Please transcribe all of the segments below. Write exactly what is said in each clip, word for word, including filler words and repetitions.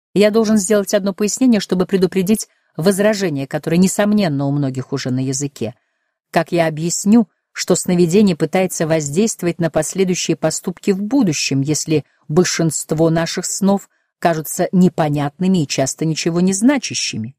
Я должен сделать одно пояснение, чтобы предупредить возражение, которое, несомненно, у многих уже на языке. Как я объясню, что сновидение пытается воздействовать на последующие поступки в будущем, если большинство наших снов кажутся непонятными и часто ничего не значащими?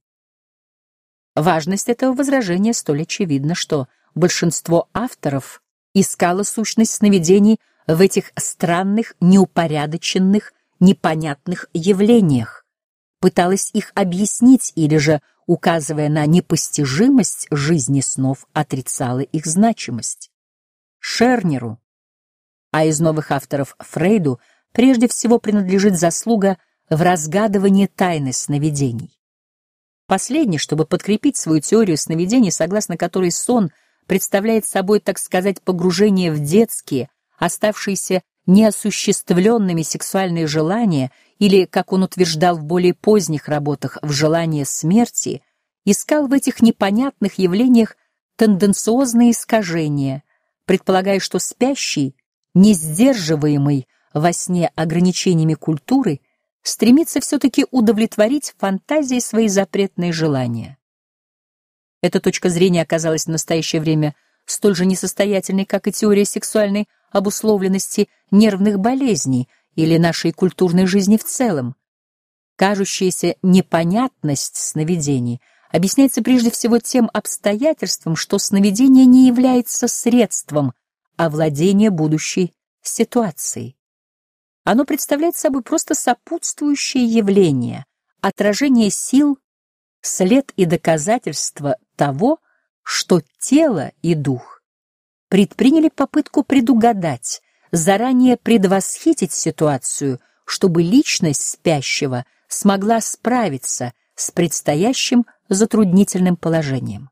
Важность этого возражения столь очевидна, что большинство авторов искало сущность сновидений в этих странных, неупорядоченных, непонятных явлениях, пыталась их объяснить или же, указывая на непостижимость жизни снов, отрицала их значимость. Шернеру, а из новых авторов Фрейду, прежде всего принадлежит заслуга в разгадывании тайны сновидений. Последний, чтобы подкрепить свою теорию сновидений, согласно которой сон представляет собой, так сказать, погружение в детские, оставшиеся неосуществленными сексуальные желания, или, как он утверждал в более поздних работах, в желание смерти, искал в этих непонятных явлениях тенденциозные искажения, предполагая, что спящий, не сдерживаемый во сне ограничениями культуры, стремится все-таки удовлетворить фантазии свои запретные желания. Эта точка зрения оказалась в настоящее время столь же несостоятельной, как и теория сексуальной обусловленности нервных болезней или нашей культурной жизни в целом. Кажущаяся непонятность сновидений объясняется прежде всего тем обстоятельством, что сновидение не является средством овладения будущей ситуацией. Оно представляет собой просто сопутствующее явление, отражение сил, след и доказательство того, что тело и дух предприняли попытку предугадать, заранее предвосхитить ситуацию, чтобы личность спящего смогла справиться с предстоящим затруднительным положением.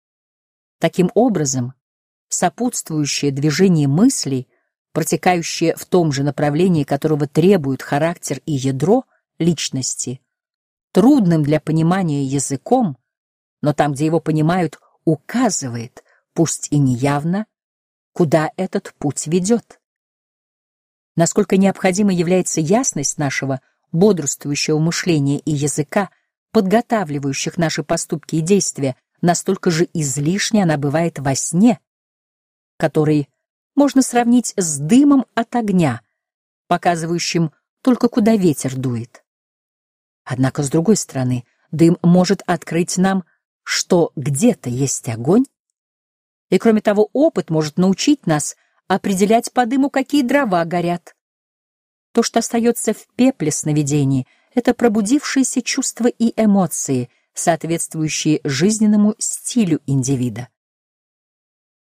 Таким образом, сопутствующее движение мыслей, протекающее в том же направлении, которого требуют характер и ядро личности, трудным для понимания языком, но там, где его понимают, указывает, пусть и неявно, куда этот путь ведет. Насколько необходима является ясность нашего бодрствующего мышления и языка, подготавливающих наши поступки и действия, настолько же излишне она бывает во сне, который можно сравнить с дымом от огня, показывающим только куда ветер дует. Однако, с другой стороны, дым может открыть нам, что где-то есть огонь, и, кроме того, опыт может научить нас определять по дыму, какие дрова горят. То, что остается в пепле сновидений, это пробудившиеся чувства и эмоции, соответствующие жизненному стилю индивида.